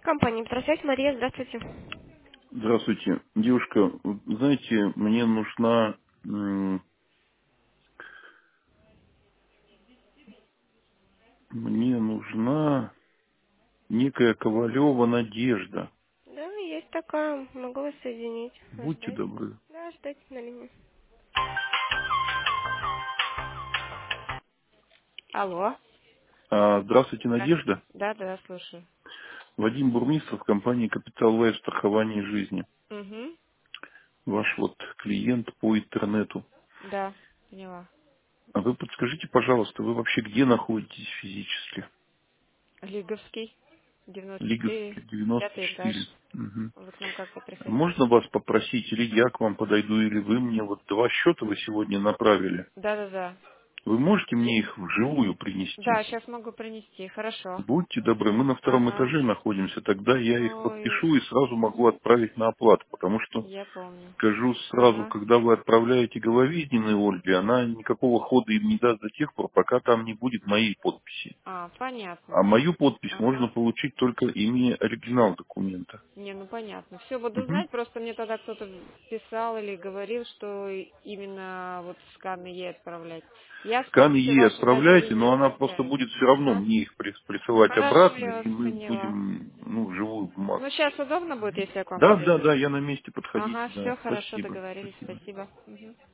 Компания «Петросвязь», Мария, здравствуйте. Здравствуйте. Девушка, вот знаете, мне нужна некая Ковалева Надежда. Да, есть такая, могу вас соединить. Будьте Ждать. добры. Да, ждать на линии. Алло. Здравствуйте, Здравствуйте. Надежда. Да, да, слушаю. Вадим Бурмистров, компания Капитал Лайф страхование жизни. Угу. Ваш вот клиент по интернету. Да, поняла. А вы подскажите, пожалуйста, вы вообще где находитесь физически? Лиговский, 94, Лиговский, пятый этаж. 94. Мгм. Вы к нам как-то приходили? Можно вас попросить, или я к вам подойду, или вы мне вот 2 счета вы сегодня направили. Да, да, да. Вы можете мне их вживую принести? Да, сейчас могу принести, хорошо. Будьте добры, мы на втором Ага. этаже находимся, тогда я их Ой, подпишу и сразу могу отправить на оплату, потому что, я помню. скажу сразу, Ага. когда вы отправляете Головизненной Ольге, она никакого хода им не даст до тех пор, пока там не будет моей подписи. А, понятно. А мою подпись можно Ага. получить только имея оригинал документа. Не, ну понятно. Все, буду Мгм. знать, просто мне тогда кто-то писал или говорил, что именно вот сканы ей отправлять. Я с Сканы помощью ей вашей доверия отправляйте, не но она просто оформляю. будет все равно Ага. мне их присылать Хорошо, обратно, я вас и мы поняла. будем, живую бумагу. Ну, сейчас удобно будет, если я к вам Да, да, подойду? да, я на месте, подходите, Ага, да, все хорошо, спасибо, договорились, спасибо. спасибо. Мгм.